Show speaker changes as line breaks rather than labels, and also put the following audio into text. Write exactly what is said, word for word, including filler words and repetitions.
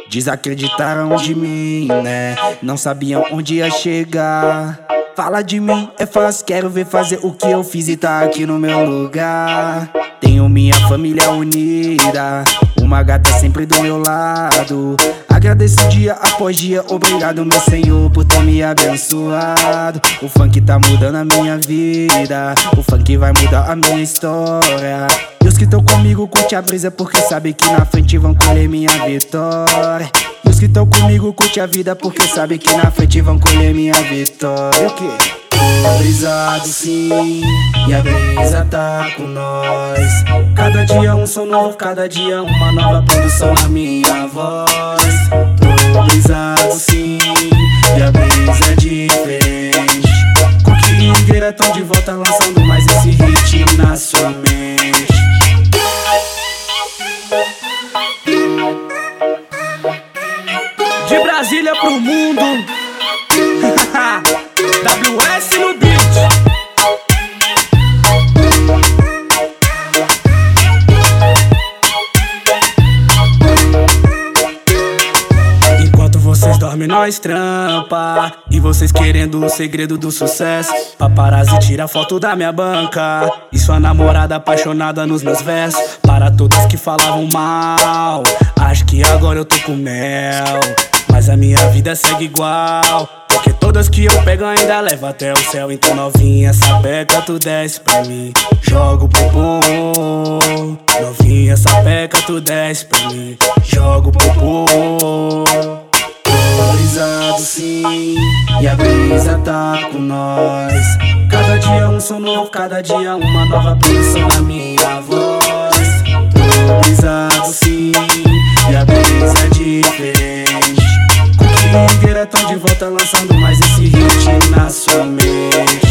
Desacreditaram de mim, né? Não sabiam onde ia chegar. Fala de mim, é fácil, quero ver fazer o que eu fiz e tá aqui no meu lugar. Tenho minha família unida, uma gata sempre do meu lado. Agradeço dia após dia, obrigado meu Senhor por ter me abençoado. O funk tá mudando a minha vida, o funk vai mudar a minha história. E os que tão comigo curte a brisa porque sabe que na frente vão colher minha vitória. E os que tão comigo curte a vida porque sabe que na frente vão colher minha vitória. O quê? Tô brisado sim, e a brisa tá com nós. Cada dia um som novo, cada dia uma nova produção na minha voz. Tô brisado sim, e a brisa é diferente. Coque e Higueira tão de volta lançando mais esse hit na sua mente.
De Brasília pro mundo, W S no beat. Enquanto vocês dormem nós trampa, e vocês querendo o segredo do sucesso. Paparazzi tira foto da minha banca, e sua namorada apaixonada nos meus versos. Para todas que falavam mal, acho que agora eu tô com mel, mas a minha vida segue igual, porque todas que eu pego ainda levo até o céu. Então novinha, sapeca, tu desce pra mim, jogo popô. Novinha, sapeca, tu desce pra mim, jogo popô.
Tô brisado sim, e a brisa tá com nós. Cada dia um som novo, cada dia uma nova produção na minha voz. Tô brisado sim, e a brisa é diferente. Coque e Higueira tão de volta lançando mais esse hit na sua mente.